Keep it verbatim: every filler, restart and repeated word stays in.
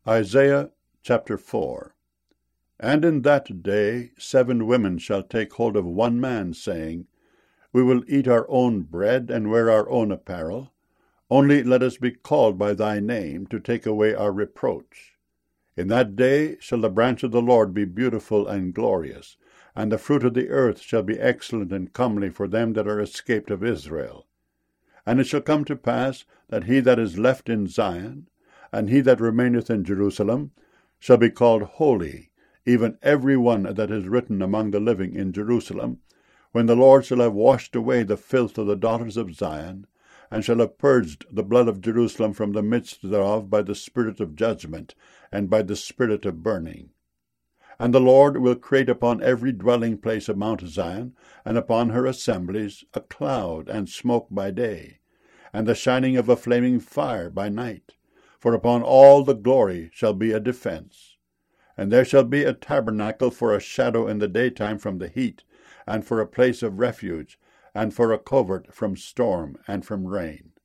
Isaiah chapter four. And in that day seven women shall take hold of one man, saying, We will eat our own bread, and wear our own apparel. Only let us be called by thy name, to take away our reproach. In that day shall the branch of the Lord be beautiful and glorious, and the fruit of the earth shall be excellent and comely for them that are escaped of Israel. And it shall come to pass, that he that is left in Zion, and he that remaineth in Jerusalem, shall be called holy, even every one that is written among the living in Jerusalem, when the Lord shall have washed away the filth of the daughters of Zion, and shall have purged the blood of Jerusalem from the midst thereof by the spirit of judgment, and by the spirit of burning. And the Lord will create upon every dwelling place of Mount Zion, and upon her assemblies, a cloud and smoke by day, and the shining of a flaming fire by night. For upon all the glory shall be a defence. And there shall be a tabernacle for a shadow in the daytime from the heat, and for a place of refuge, and for a covert from storm and from rain.